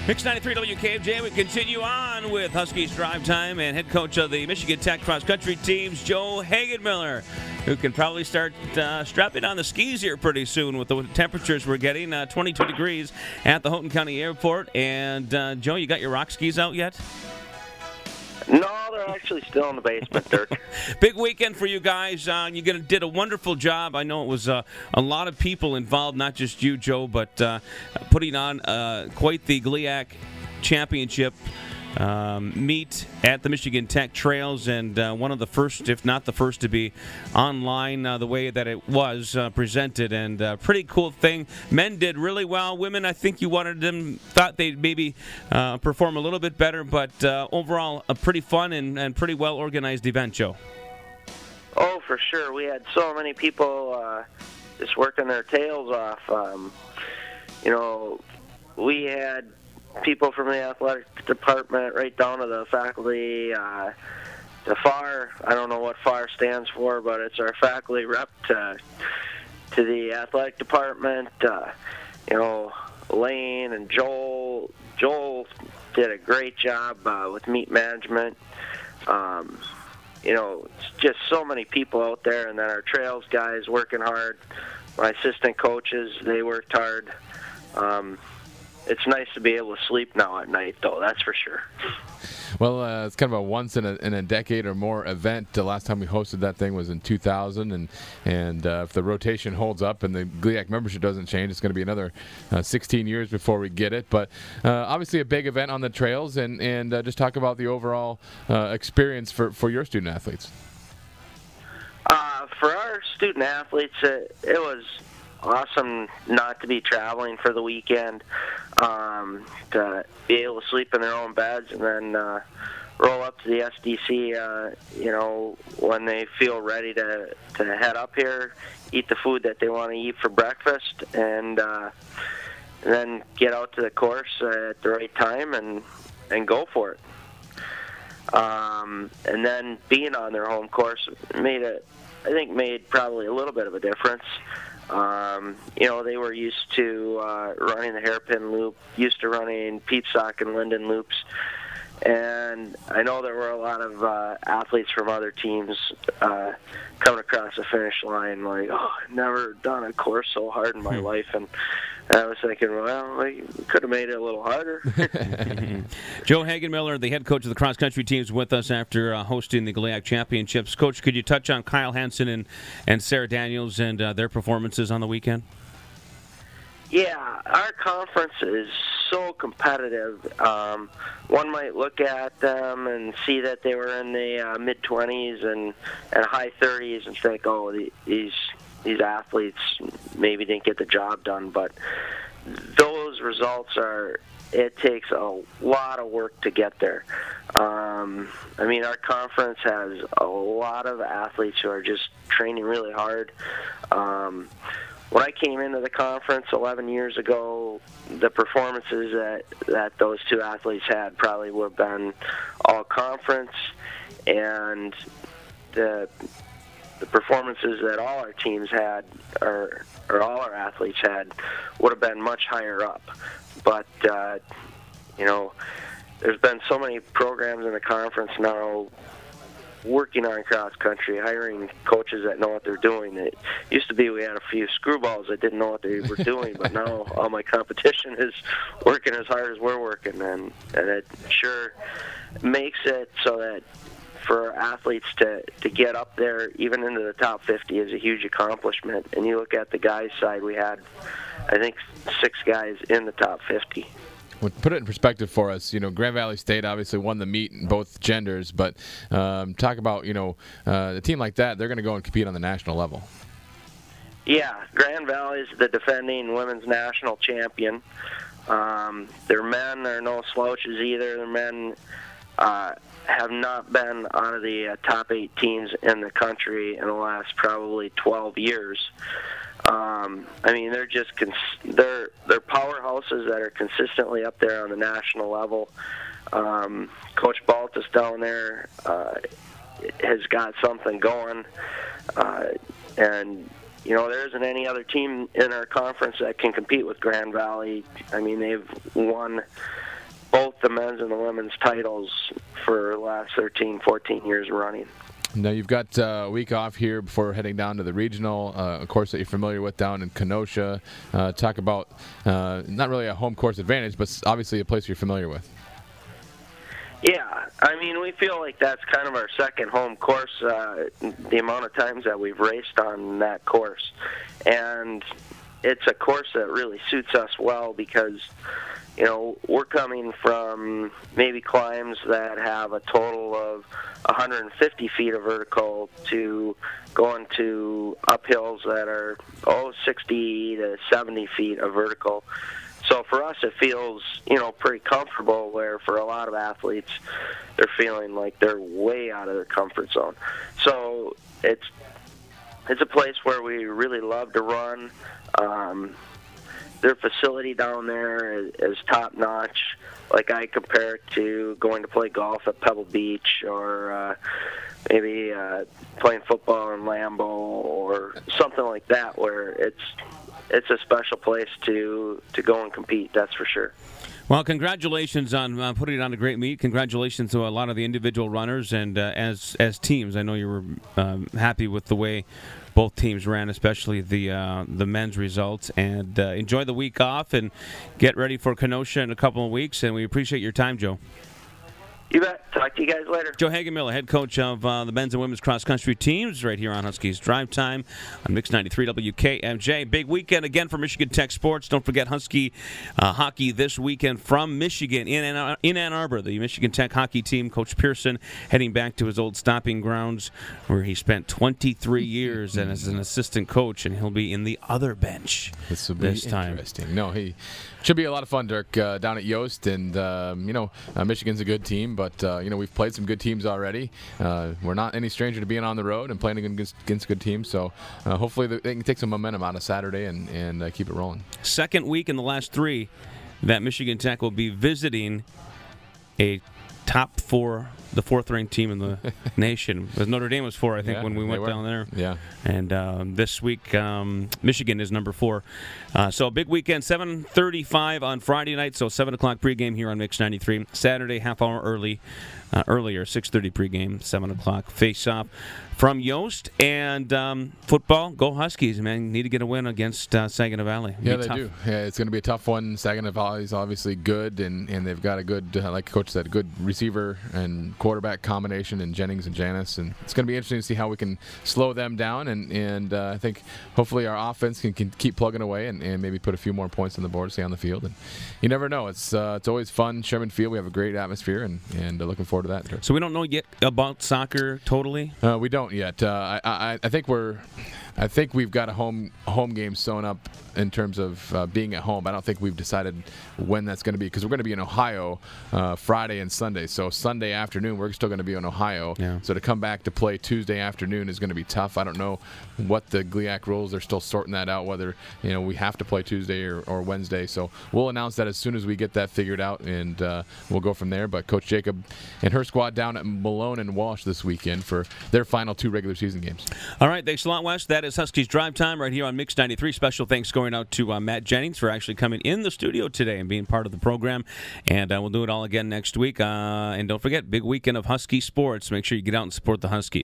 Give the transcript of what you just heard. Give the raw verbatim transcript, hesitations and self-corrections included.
Mix ninety-three W K F J. We continue on with Huskies Drive Time and head coach of the Michigan Tech cross-country teams, Joe Hagenmiller, who can probably start uh, strapping on the skis here pretty soon with the temperatures we're getting. Uh, twenty-two degrees at the Houghton County Airport. And, uh, Joe, you got your rock skis out yet? No, they're actually still in the basement, Dirk. Big weekend for you guys. Uh, you did a wonderful job. I know it was uh, a lot of people involved, not just you, Joe, but uh, putting on uh, quite the G L I A C championship um, meet at the Michigan Tech Trails, and uh, one of the first, if not the first, to be online uh, the way that it was uh, presented, and uh, pretty cool thing. Men did really well. Women, I think you wanted them, thought they'd maybe uh, perform a little bit better, but uh, overall, a pretty fun and, and pretty well-organized event, Joe. Oh, for sure. We had so many people uh, just working their tails off. Um, you know, we had people from the athletic department right down to the faculty. Uh, the F A R, I don't know what F A R stands for, but it's our faculty rep to, to the athletic department. Uh, you know, Lane and Joel. Joel did a great job uh, with meet management. Um, you know, it's just so many people out there, and then our trails guys working hard. My assistant coaches, they worked hard. Um, It's nice to be able to sleep now at night, though, that's for sure. Well, uh, it's kind of a once in a, in a decade or more event. The last time we hosted that thing was in two thousand, and and uh, if the rotation holds up and the G L I A C membership doesn't change, it's going to be another uh, sixteen years before we get it. But uh, obviously a big event on the trails, and, and uh, just talk about the overall uh, experience for, for your student athletes. Uh, for our student athletes, it, it was awesome not to be traveling for the weekend, um, to be able to sleep in their own beds and then uh, roll up to the S D C, uh, you know, when they feel ready to, to head up here, eat the food that they want to eat for breakfast, and, uh, and then get out to the course at the right time and, and go for it. Um, and then being on their home course made it, I think, made probably a little bit of a difference. Um, you know, they were used to uh, running the hairpin loop, used to running Pete Sock and Linden loops, and I know there were a lot of uh, athletes from other teams uh, coming across the finish line like, oh, I've never done a course so hard in my hmm. life, and I was thinking, well, we could have made it a little harder. Joe Hagenmiller, the head coach of the cross-country teams, with us after uh, hosting the G L I A C championships. Coach, could you touch on Kyle Hansen and, and Sarah Daniels and uh, their performances on the weekend? Yeah, our conference is so competitive. Um, one might look at them and see that they were in the uh, mid-twenties and, and high thirties and think, oh, the, these these athletes maybe didn't get the job done. But those results are, it takes a lot of work to get there. Um, I mean, our conference has a lot of athletes who are just training really hard. Um, When I came into the conference eleven years ago, the performances that, that those two athletes had probably would have been all conference, and the the performances that all our teams had, or, or all our athletes had, would have been much higher up. But, uh, you know, there's been so many programs in the conference now working on cross country, hiring coaches that know what they're doing. It used to be we had a few screwballs that didn't know what they were doing, but now all my competition is working as hard as we're working, and, and it sure makes it so that for athletes to, to get up there, even into the top fifty, is a huge accomplishment. And you look at the guys' side, we had, I think, six guys in the top fifty. Well, put it in perspective for us. You know, Grand Valley State obviously won the meet in both genders, but um, talk about, you know, uh, a team like that, they're going to go and compete on the national level. Yeah, Grand Valley is the defending women's national champion. Um, their men are no slouches either. Their men uh, have not been out of the uh, top eight teams in the country in the last probably twelve years. Um, I mean, they're just cons- they're they're powerhouses that are consistently up there on the national level. Um, Coach Baltus down there uh, has got something going, uh, and you know there isn't any other team in our conference that can compete with Grand Valley. I mean, they've won both the men's and the women's titles for the last thirteen, fourteen years running. Now you've got uh, a week off here before heading down to the regional, uh, a course that you're familiar with down in Kenosha. Uh, talk about uh, not really a home course advantage, but obviously a place you're familiar with. Yeah, I mean, we feel like that's kind of our second home course, uh, the amount of times that we've raced on that course. And it's a course that really suits us well because, you know, we're coming from maybe climbs that have a total of one hundred fifty feet of vertical to going to uphills that are, oh, sixty to seventy feet of vertical. So for us, it feels, you know, pretty comfortable, where for a lot of athletes, they're feeling like they're way out of their comfort zone. So it's it's a place where we really love to run. Um, their facility down there is, is top-notch. Like, I compare it to going to play golf at Pebble Beach, or uh, maybe uh, playing football in Lambeau or something like that, where it's it's a special place to, to go and compete, that's for sure. Well, congratulations on uh, putting on a great meet. Congratulations to a lot of the individual runners, and uh, as as teams, I know you were um, happy with the way both teams ran, especially the uh, the men's results. And uh, enjoy the week off and get ready for Kenosha in a couple of weeks. And we appreciate your time, Joe. You bet. Talk to you guys later. Joe Hagenmiller, head coach of uh, the men's and women's cross-country teams, right here on Huskies Drive Time on Mix ninety-three W K M J. Big weekend again for Michigan Tech Sports. Don't forget Husky uh, hockey this weekend from Michigan in Ann, in Ann Arbor. The Michigan Tech hockey team, Coach Pearson, heading back to his old stomping grounds where he spent twenty-three years and as an assistant coach, and he'll be in the other bench this will be this time. Interesting. No, he should be a lot of fun, Dirk, uh, down at Yost. And, um, you know, uh, Michigan's a good team, but, uh, you know, we've played some good teams already. Uh, we're not any stranger to being on the road and playing against, against good teams. So uh, hopefully they can take some momentum out of Saturday and, and uh, keep it rolling. Second week in the last three that Michigan Tech will be visiting a top four, the fourth-ranked team in the nation. Notre Dame was four, I think, yeah, when we went were. down there. Yeah. And um, this week, um, Michigan is number four. Uh, so a big weekend, seven thirty-five on Friday night, so seven o'clock pregame here on Mix ninety-three. Saturday, half hour early, uh, earlier, six thirty pregame, seven o'clock face-off from Yost. And um, football, go Huskies, man. Need to get a win against uh, Saginaw Valley. It'll yeah, they tough. do. Yeah, it's going to be a tough one. Saginaw Valley is obviously good, and, and they've got a good, uh, like Coach said, good receiver and quarterback combination in Jennings and Janis. And it's going to be interesting to see how we can slow them down. And, and uh, I think hopefully our offense can, can keep plugging away and, and maybe put a few more points on the board, stay on the field. And you never know. It's uh, it's always fun. Sherman Field, we have a great atmosphere, and, and uh, looking forward to that. So we don't know yet about soccer totally? Uh, we don't yet. Uh, I, I I think we're I think we've got a home home game sewn up in terms of uh, being at home. I don't think we've decided when that's going to be, because we're going to be in Ohio uh, Friday and Sunday. So Sunday afternoon, we're still going to be in Ohio. Yeah. So to come back to play Tuesday afternoon is going to be tough. I don't know what the G L I A C rules. They're still sorting that out, whether you know we have to play Tuesday or, or Wednesday. So we'll announce that as soon as we get that figured out, and uh, we'll go from there. But Coach Jacob and her squad down at Malone and Walsh this weekend for their final two regular season games. All right, thanks a lot, Wes. That is Huskies Drive Time right here on Mix ninety-three. Special thanks going out to uh, Matt Jennings for actually coming in the studio today and being part of the program. And uh, we'll do it all again next week. Uh, and don't forget, big weekend of Husky sports. Make sure you get out and support the Huskies.